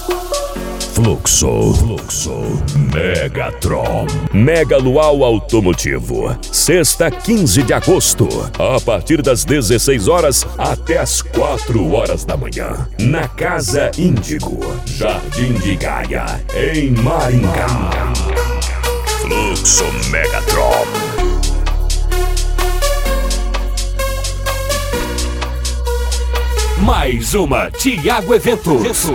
Fluxo Megatron Mega Luau Automotivo, sexta 15 de agosto, a partir das 16 horas até as 4 horas da manhã, na Casa Índigo, Jardim de Gaia, em Maringá. Fluxo Megatron. Mais uma Thiago Eventos.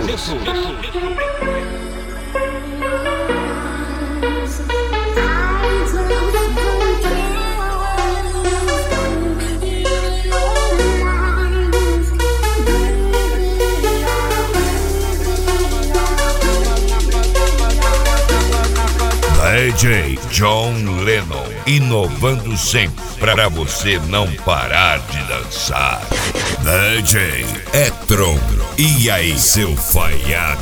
DJ John Lennon, inovando sempre pra você não parar de dançar. DJ Etron, e aí seu falhado?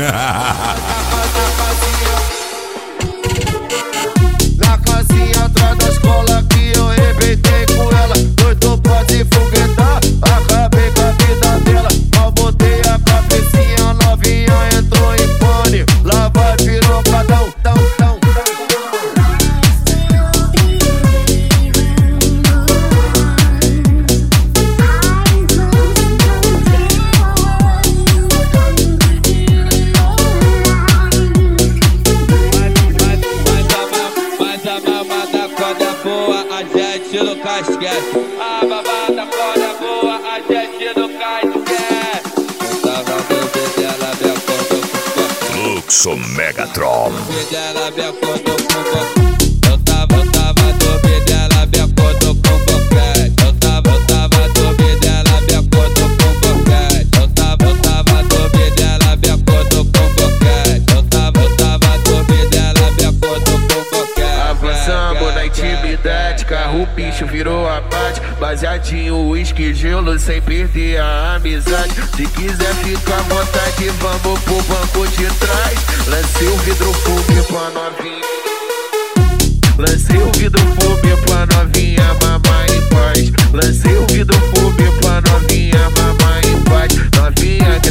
Na casinha atrás da escola que eu arrebentei com ela, doido pra se foguetar, acabei com a vida dela. Mal botei a cabecinha, novinha entrou em pane, lá vai pirocadão, tão. No casquete, a babada corda boa, a gente no casquete. Eu tava bebendo, ela me acordou com Fluxo Megatron. ela me acordou com boquete. Eu tava dormindo, ela me acordou com boquete. Eu tava dormindo, ela me acordou com boquete. Eu tava dormindo, ela me acordou com boquete. Eu tava dormindo, ela me acordou com boquete. Avançamos na intimidade, carro bicho virou abate, baseadinho, uísque, gelo, sem perder a amizade. Se quiser ficar à vontade, vamos pro banco de trás. Lancei o vidro fumê pra novinha, lancei o vidro fumê pra novinha, mamar em paz. Lancei o vidro fumê pra novinha, mamar em paz. Novinha